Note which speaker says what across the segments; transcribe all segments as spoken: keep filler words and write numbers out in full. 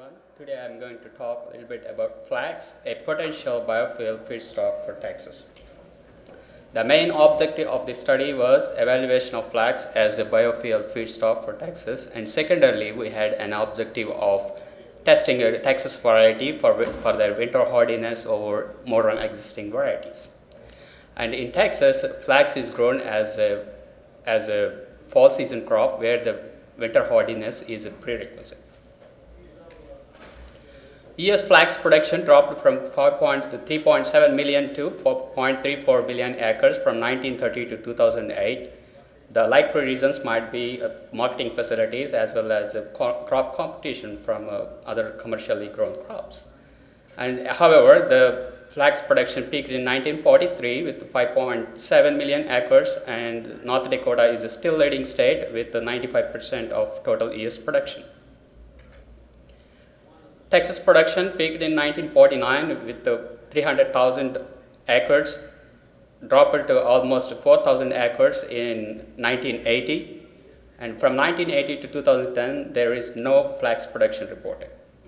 Speaker 1: everyone. Today I'm going to talk a little bit about flax, a potential biofuel feedstock for Texas. The main objective of the study was evaluation of flax as a biofuel feedstock for Texas, and secondarily we had an objective of testing a Texas variety for, for their winter hardiness over modern existing varieties. And in Texas, flax is grown as a, as a fall season crop where the winter hardiness is a prerequisite. U S flax production dropped from three point seven million to four point three four billion acres from nineteen thirty to two thousand eight. The likely reasons might be uh, marketing facilities as well as uh, co crop competition from uh, other commercially grown crops. And however, the flax production peaked in nineteen forty-three with five point seven million acres, and North Dakota is a still leading state with ninety-five percent of total U S production. Texas production peaked in nineteen forty-nine with three hundred thousand acres, dropped to almost four thousand acres in nineteen eighty, and from nineteen eighty to two thousand ten there is no flax production reported.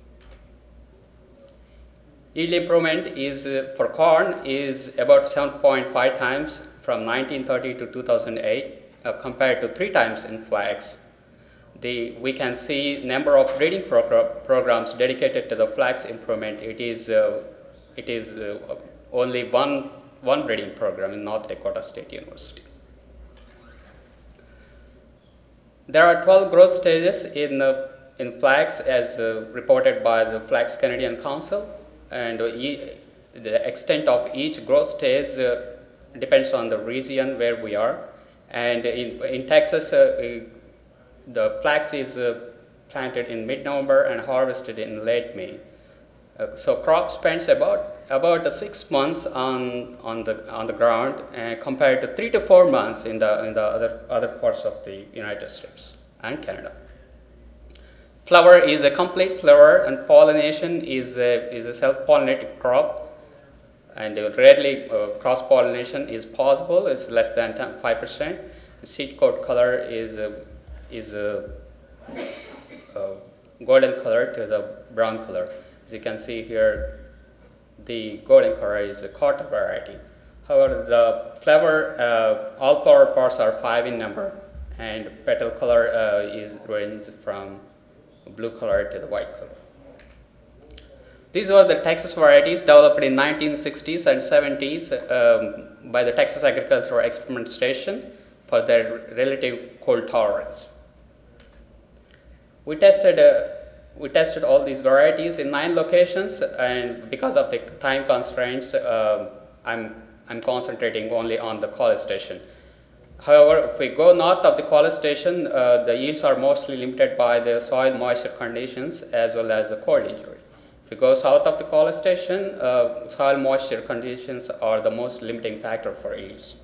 Speaker 1: Yield improvement is uh, for corn is about seven point five times from nineteen thirty to two thousand eight uh, compared to three times in flax. The, we can see number of breeding progr programs dedicated to the flax improvement. It is, uh, it is uh, only one, one breeding program in North Dakota State University. There are twelve growth stages in, uh, in flax as uh, reported by the Flax Canadian Council, and uh, e the extent of each growth stage uh, depends on the region where we are. And in, in Texas, uh, the flax is uh, planted in mid-November and harvested in late May. Uh, so crop spends about about uh, six months on on the on the ground, uh, compared to three to four months in the in the other other parts of the United States and Canada. Flower is a complete flower, and pollination is a is a self-pollinated crop, and uh, rarely uh, cross-pollination is possible. It's less than five percent. The seed coat color is uh, is a, a golden color to the brown color. As you can see here, the golden color is a Carter variety. However, the flower, uh, all flower parts are five in number, and petal color uh, is ranged from blue color to the white color. These were the Texas varieties developed in nineteen sixties and seventies um, by the Texas Agricultural Experiment Station for their relative cold tolerance. We tested, uh, we tested all these varieties in nine locations, and because of the time constraints, uh, I'm, I'm concentrating only on the College Station. However, if we go north of the College Station, uh, the yields are mostly limited by the soil moisture conditions as well as the cold injury. If we go south of the College Station, uh, soil moisture conditions are the most limiting factor for yields.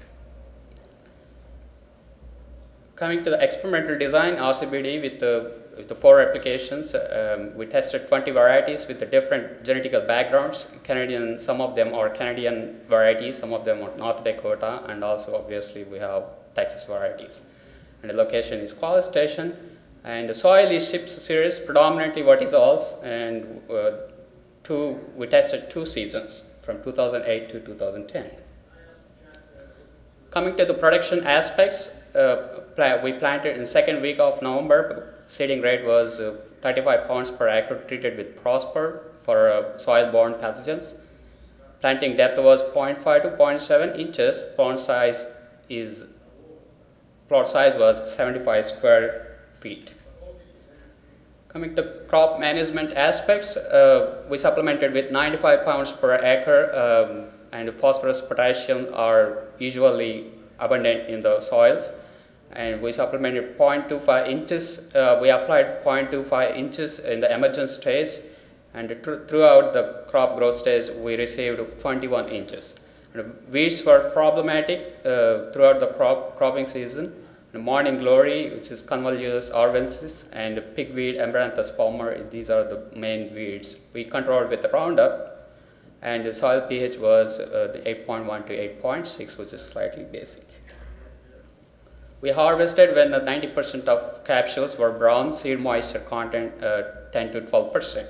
Speaker 1: Coming to the experimental design, R C B D with the, with the four applications, um, we tested twenty varieties with the different genetical backgrounds. Canadian, some of them are Canadian varieties, some of them are North Dakota, and also obviously we have Texas varieties. And the location is College Station, and the soil is Ships series, predominantly vertisols, and uh, two, we tested two seasons from two thousand eight to two thousand ten. Coming to the production aspects, uh, we planted in second week of November. Seeding rate was uh, thirty-five pounds per acre treated with Prosper for uh, soil-borne pathogens. Planting depth was zero point five to zero point seven inches. Plot size is plot size was seventy-five square feet. Coming to crop management aspects, uh, we supplemented with ninety-five pounds per acre, um, and phosphorus, potassium are usually abundant in the soils, and we supplemented zero point two five inches. Uh, we applied zero point two five inches in the emergence stage, and throughout the crop growth stage we received twenty-one inches. And weeds were problematic uh, throughout the crop cropping season. The morning glory, which is Convolvulus arvensis, and pigweed, Amaranthus palmer, these are the main weeds. We controlled with the Roundup, and the soil pH was uh, the eight point one to eight point six, which is slightly basic. We harvested when ninety percent of capsules were brown, seed moisture content uh, ten to twelve percent.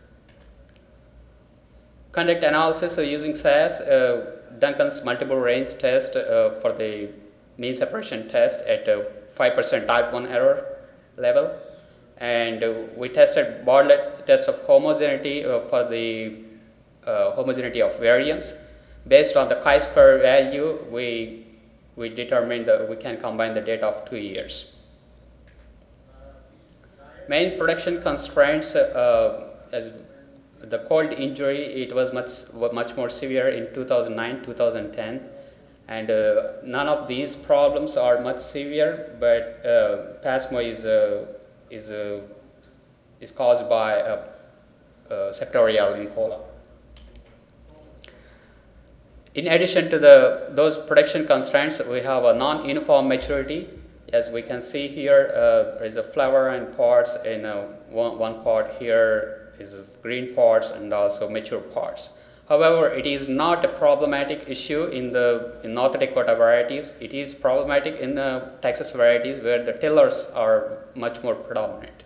Speaker 1: Conduct analysis uh, using S A S, uh, Duncan's multiple range test uh, for the mean separation test at uh, five percent type one error level. And uh, we tested Bartlett test of homogeneity uh, for the uh, homogeneity of variance. Based on the chi-square value, we, we determined that we can combine the data of two years. Main production constraints, uh, as the cold injury, it was much, much more severe in two thousand nine, two thousand ten. And uh, none of these problems are much severe, but uh, PASMO is, uh, is, uh, is caused by a, a sectorial in cola. In addition to the, those production constraints, we have a non-uniform maturity. As we can see here, uh, there is a flower and pods in uh, one, one pod here is green pods and also mature pods. However, it is not a problematic issue in the in North Dakota varieties. It is problematic in the Texas varieties where the tillers are much more predominant.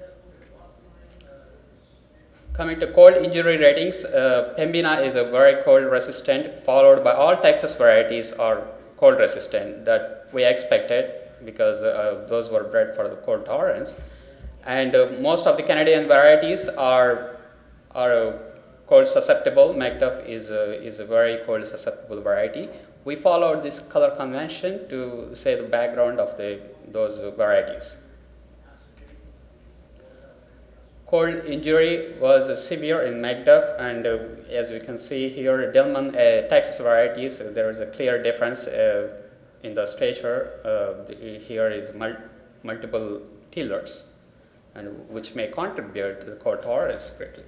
Speaker 1: Coming to cold injury ratings, uh, Pembina is a very cold resistant, followed by all Texas varieties are cold resistant that we expected because uh, those were bred for the cold tolerance. And uh, most of the Canadian varieties are, are uh, cold susceptible. Macduff is a, is a very cold susceptible variety. We followed this color convention to say the background of the, those varieties. Cold injury was uh, severe in Macduff, and uh, as we can see here, Dillman uh, Texas varieties, uh, there is a clear difference uh, in the stature. Uh, the, here is mul multiple tillers, and which may contribute to the cold tolerance greatly.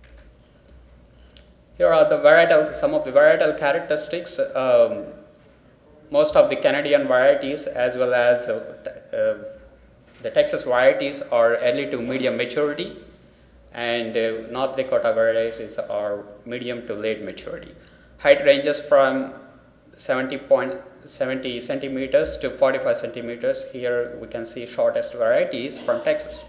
Speaker 1: Here are the varietal, some of the varietal characteristics. Um, most of the Canadian varieties, as well as uh, uh, the Texas varieties, are early to medium maturity, and uh, North Dakota varieties are medium to late maturity. Height ranges from seventy point seven zero centimeters to forty-five centimeters. Here we can see shortest varieties from Texas.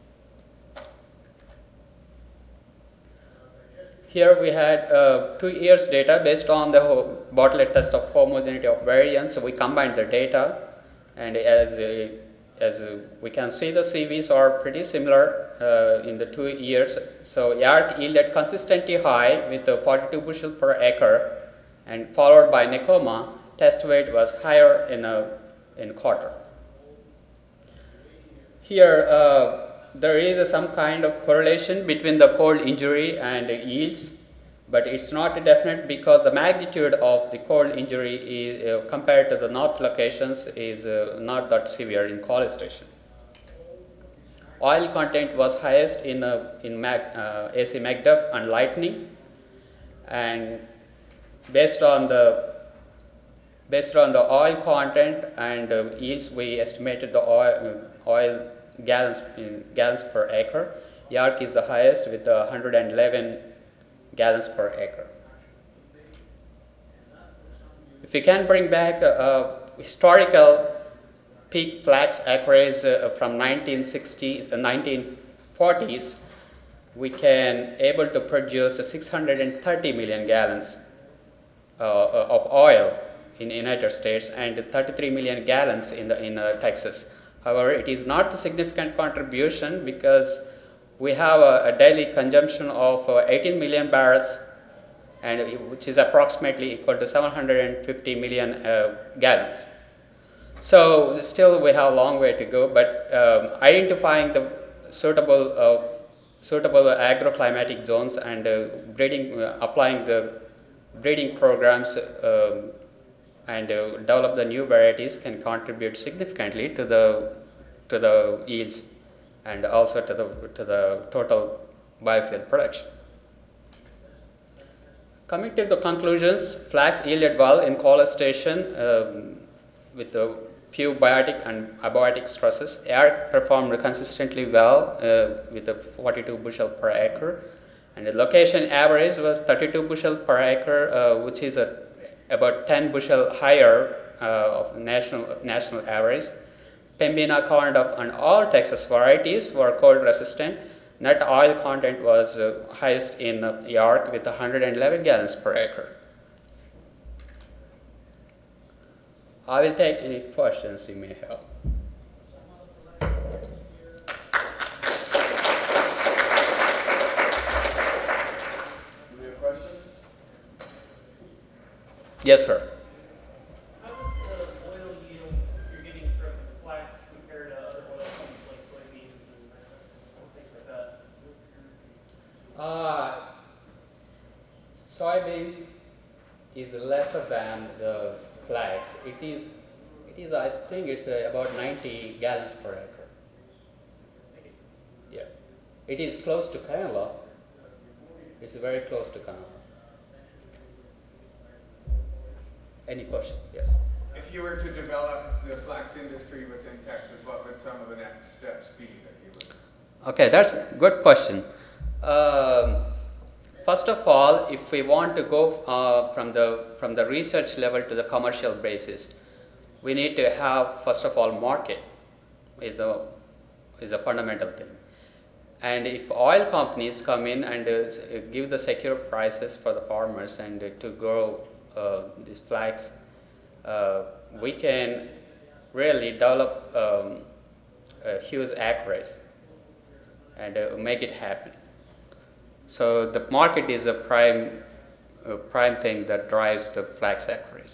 Speaker 1: Here we had uh, two years data based on the Bartlett test of homogeneity of variance. So we combined the data, and as uh, as uh, we can see, the C Vs are pretty similar uh, in the two years. So yard yielded consistently high with uh, forty-two bushel per acre, and followed by Nekoma. Test weight was higher in a in quarter. Here. Uh, There is uh, some kind of correlation between the cold injury and uh, yields, but it's not definite because the magnitude of the cold injury is, uh, compared to the north locations is uh, not that severe in College Station. Oil content was highest in, uh, in Mac, uh, A C Macduff and Lightning, and based on the based on the oil content and uh, yields, we estimated the oil, uh, oil gallons in gallons per acre. Yark is the highest with uh, one hundred eleven gallons per acre. If we can bring back a, a historical peak flax acreage uh, from nineteen sixties, uh, nineteen forties, we can able to produce uh, six hundred thirty million gallons uh, of oil in the United States and thirty-three million gallons in the in uh, Texas. However, it is not a significant contribution because we have a, a daily consumption of uh, eighteen million barrels, and which is approximately equal to seven hundred fifty million uh, gallons. So still we have a long way to go, but um, identifying the suitable uh, suitable agroclimatic zones and uh, breeding, uh, applying the breeding programs uh, and uh, develop the new varieties can contribute significantly to the to the yields and also to the to the total biofuel production. Coming to the conclusions, flax yielded well in College Station um, with a few biotic and abiotic stresses. Air performed consistently well uh, with a forty-two bushel per acre, and the location average was thirty-two bushel per acre, uh, which is a about ten bushel higher uh, of national national average. Pembina corn and all Texas varieties were cold resistant. Net oil content was uh, highest in uh, York with one hundred eleven gallons per acre. I will take any questions you may have.
Speaker 2: Do we have questions?
Speaker 1: Yes, sir.
Speaker 3: How does the oil yields you're getting from flax compare to other oil seeds like soybeans and things like that?
Speaker 1: Uh, soybeans is lesser than the flax. It is, it is. I think it's uh, about ninety gallons per acre. Yeah, it is close to canola. It's very close to canola. Any questions? Yes.
Speaker 2: If you were to develop the flax industry within Texas, what would some of the next steps be that you would?
Speaker 1: Okay, that's a good question. Um, first of all, if we want to go uh, from the from the research level to the commercial basis, we need to have first of all market is a is a fundamental thing. And if oil companies come in and uh, give the secure prices for the farmers and uh, to grow uh, these flax, uh, we can really develop um, a huge acreage and uh, make it happen. So the market is a prime, uh, prime thing that drives the flax acreage.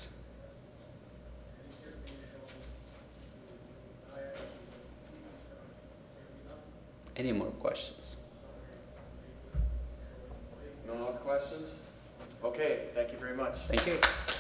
Speaker 1: Any more questions?
Speaker 4: No more questions? Okay, thank you very much.
Speaker 1: Thank you.